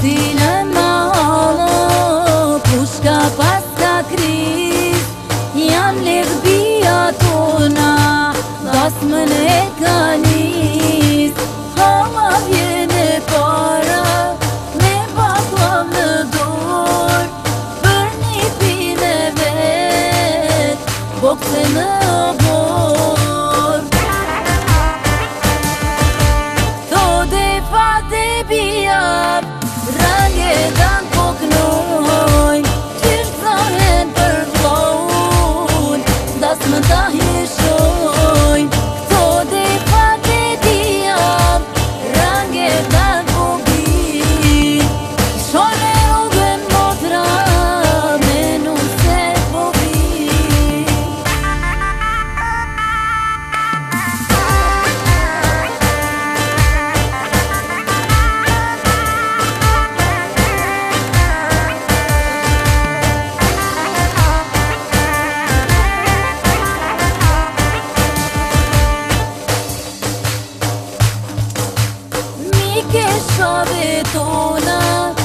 Cine malo, pushka pas ka kriz, janë lidh bia tona, dasmën e ka nis. Halla vjene para, me baklav në dorë, për një pine vet, bokse në borë. Thode fate bia, range dan po knojnë, qysh zohen për vlojnë, dasmën ta hishojnë. Thode fate bia, range dan po bin, shone rrugën motra, menu se po bin. Mike shave tona,